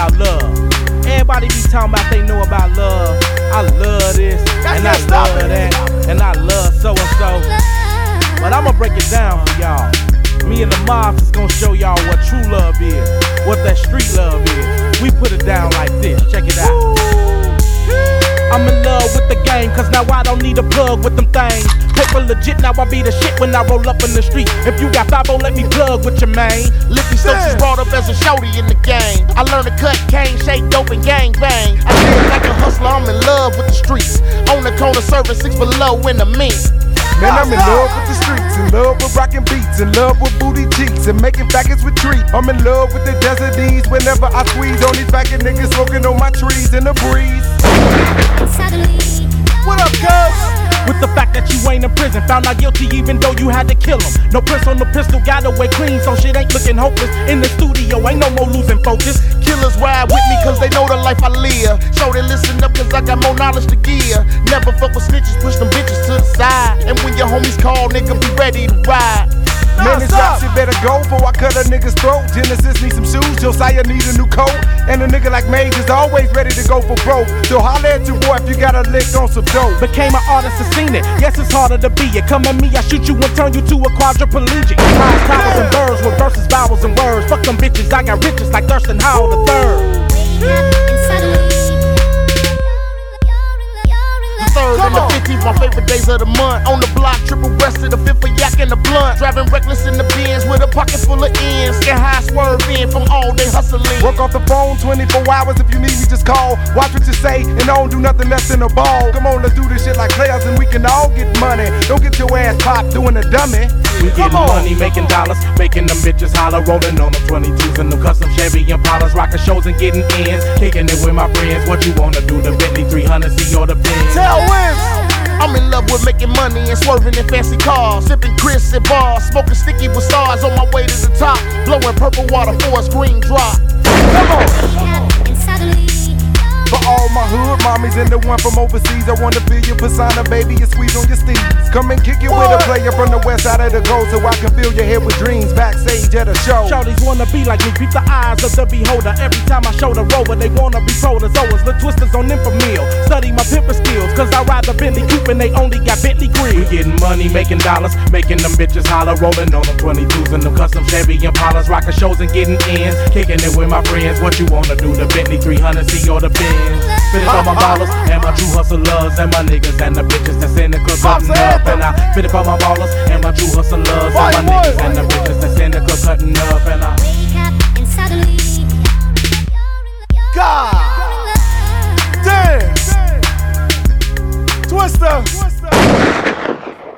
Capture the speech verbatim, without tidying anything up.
about love. Everybody be talking about they know about love. I love this, That's and I it, love stop it. that, and I love so and so. But I'ma break it down for y'all. Me and the Mobs is gonna show y'all what true love is, what that street love is. We put it down like this, check it out. I'm in love with the game, cause now I don't need a plug with them things. Paper legit, now I be the shit when I roll up in the street. If you got five, let me plug with your main. Lippy Stokes was brought up as a shorty in the game. I learned to cut cane, shake dope, and gang bang. I live like a hustler, I'm in love with the streets. On the corner serving six below in the mint. Man, I'm in love with the streets, in love with rockin' beats, in love with booty cheeks, and making faggots with treat. I'm in love with the desert D's whenever I squeeze on these faggot niggas smoking on my trees in the breeze. What up, cuz? With the fact that you ain't in prison, found out guilty even though you had to kill him. No prints on the pistol, got away clean, so shit ain't looking hopeless. In the studio, ain't no more losing focus. Killers ride with me cause they know the life I live. So they listen up cause I got more knowledge to give. Never fuck with snitches, push them bitches to the side. And when your homies call, nigga, be ready to ride. Man, this rap shit better go before I cut a nigga's throat. Genesis need some shoes, Josiah need a new coat. And a nigga like Mage is always ready to go for broke. So holla at your boy if you got a lick on some dope. Became an artist and seen it, yes it's harder to be it. Come at me, I shoot you and turn you to a quadriplegic. Ties, towers and birds with verses, vowels and words. Fuck them bitches, I got riches like Thurston Howell the third. Third and the fifteenth, my favorite days of the month. On the block, triple breasted, the fifth for yak and the blunt. Driving reckless in the Benz with a pocket full of ends. Get high swerving from all day hustling. Work off the phone twenty-four hours, if you need me just call. Watch what you say and don't do nothing less than a ball. Come on, let's do this shit like players and we can all get money. Don't get your ass popped doing a dummy. We getting money, making dollars, making them bitches holler, rolling on them twenty-twos and them custom Chevy Impalas, rocking shows and getting ends, kicking it with my friends. What you wanna do? The Bentley three hundred C or the Benz? Tell wins. I'm in love with making money and swerving in fancy cars, sipping Chris at bars, smoking sticky with stars on my way to the top, blowing purple water for a green drop. Come on. For all my hood mommies and the one from overseas, I wanna feel your persona, baby, and squeeze on your steeds. Come and kick it with a player from the west side of the coast, so I can fill your head with dreams backstage at a show. Shorties wanna be like me, peep the eyes of the beholder. Every time I show the rover, they wanna be protozoas. The twisters on infamil, study my pimpin' skills, cause I ride the Bentley coupe and they only got Bentley grills. We getting money, making dollars, making them bitches holler, rolling on them twenty-twos and them custom Chevy Impalas, rocking shows and getting ends, kicking it with my friends. What you wanna do? The Bentley three hundred C or the Benz? Fit it for my ballers and my true hustlers and my niggas and the bitches that's in the club cutting up. And I fit it for my ballers and my true hustlers and my niggas and the bitches that's in the club cutting up. And I God damn, Twista.